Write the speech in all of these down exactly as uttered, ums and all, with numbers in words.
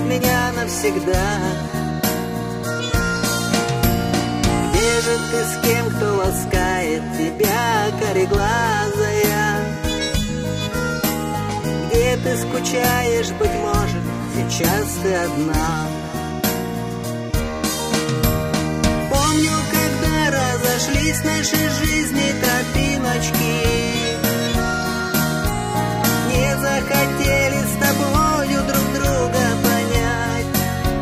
меня навсегда. Где же ты, с кем, кто ласкает тебя, кореглазая? Где ты скучаешь, быть может, сейчас ты одна? Помню, когда разошлись наши жизни тропиночки, не захотели с тобою друг друга понять.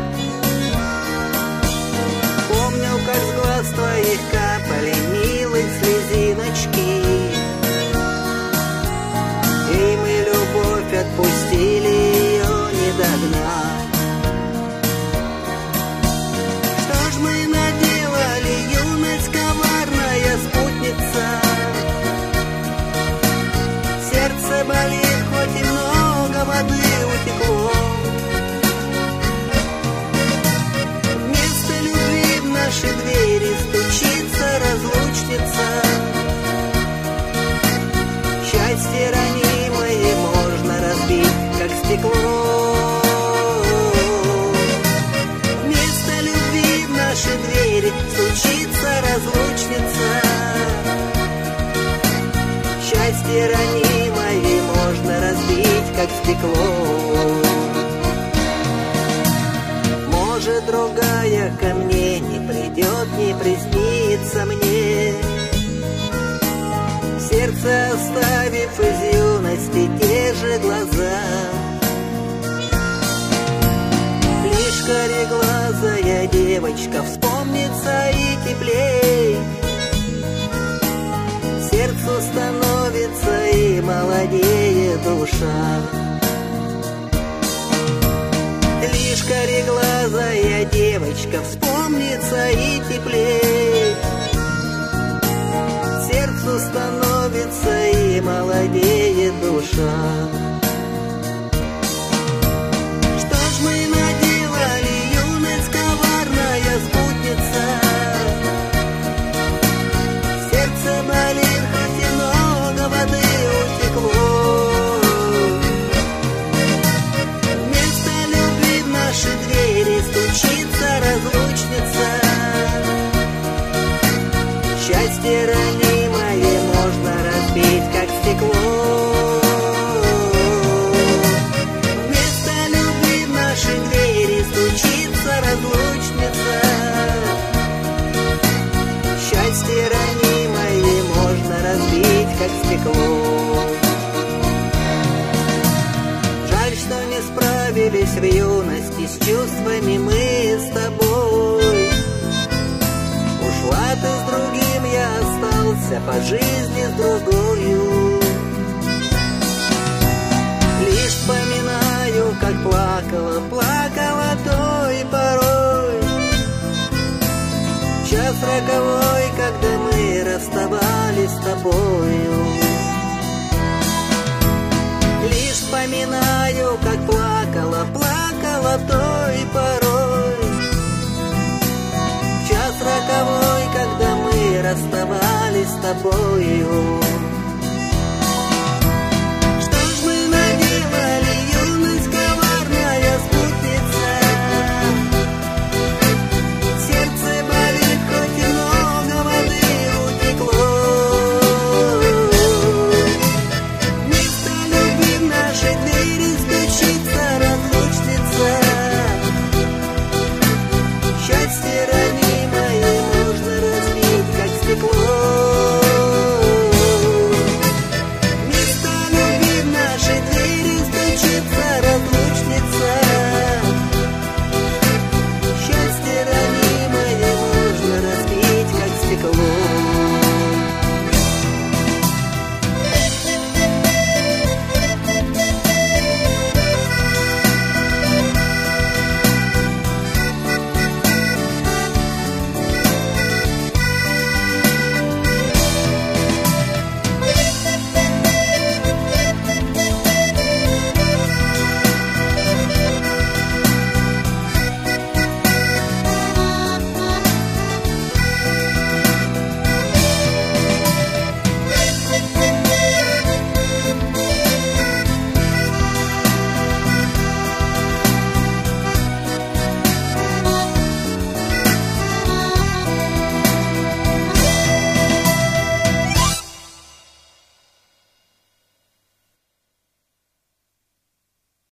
Помню, как с глаз твоих капали милые слезиночки, и мы любовь отпустили, ее не догнать. Что ж мы наделали, юность коварная спутница? Сердце болит, хоть и много воды утекло. Вместо любви в наши двери стучится разлучница. Счастье ранимое можно разбить, как стекло. Вместо любви в наши двери стучится разлучница. Счастье ранимое можно разбить, как стекло. Может, другая ко мне не придет, не приснится мне, сердце оставив из юности те же глаза. Лишь кореглазая девочка вспомнится и теплей, сердцу становится и молодеет душа. Лишь кореглазая девочка вспомнится и теплей, сердцу становится и молодеет душа. Что ж мы наделали, юность коварная спутница? Сердце болит, хоть и много воды утекло. Вместо любви в наши двери стучится разлучница. Счастье ранимое можно разбить, как стекло. Вместо любви в наши двери стучится разлучница. Счастье ранимое можно разбить, как стекло. Жаль, что не справились в юности с чувствами мы с тобой. Ушла ты с другим, я остался по жизни с другою. Лишь вспоминаю, как плакала, плакала той порой. Час роковой, когда мы расставались с тобою. Лишь вспоминаю, как плакала, плакала